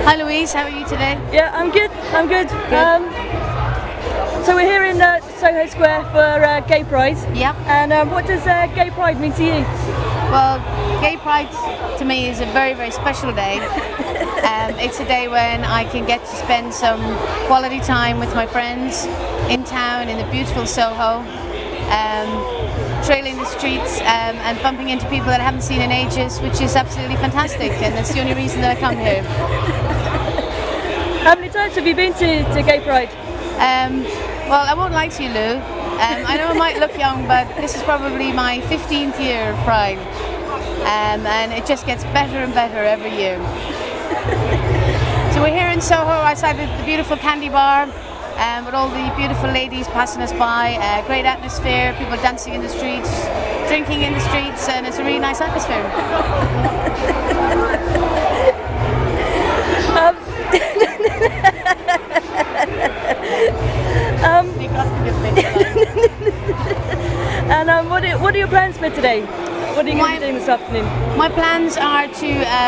Hi Louise, how are you today? Yeah, I'm good. I'm good. So we're here in Soho Square for Gay Pride. Yep. And what does Gay Pride mean to you? Well, Gay Pride to me is a very, very special day. It's a day when I can get to spend some quality time with my friends in town in the beautiful Soho, trailing the streets and bumping into people that I haven't seen in ages, which is absolutely fantastic, and that's the only reason that I come here. How many times have you been to Gay Pride? Well, I won't lie to you, Lou. I know I might look young, but this is probably my 15th year of Pride, and it just gets better and better every year. So we're here in Soho outside the beautiful candy bar, with all the beautiful ladies passing us by. Great atmosphere, people dancing in the streets, drinking in the streets, and it's a really nice atmosphere. And what are your plans for today? What are you going to be doing this afternoon? My plans are to,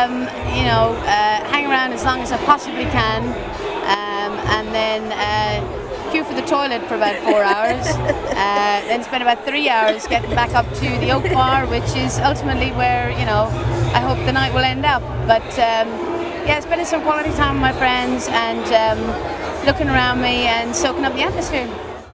hang around as long as I possibly can, and then queue for the toilet for about 4 hours, then spend about 3 hours getting back up to the Oak Bar, which is ultimately where, I hope the night will end up. But yeah, spending some quality time with my friends and looking around me and soaking up the atmosphere.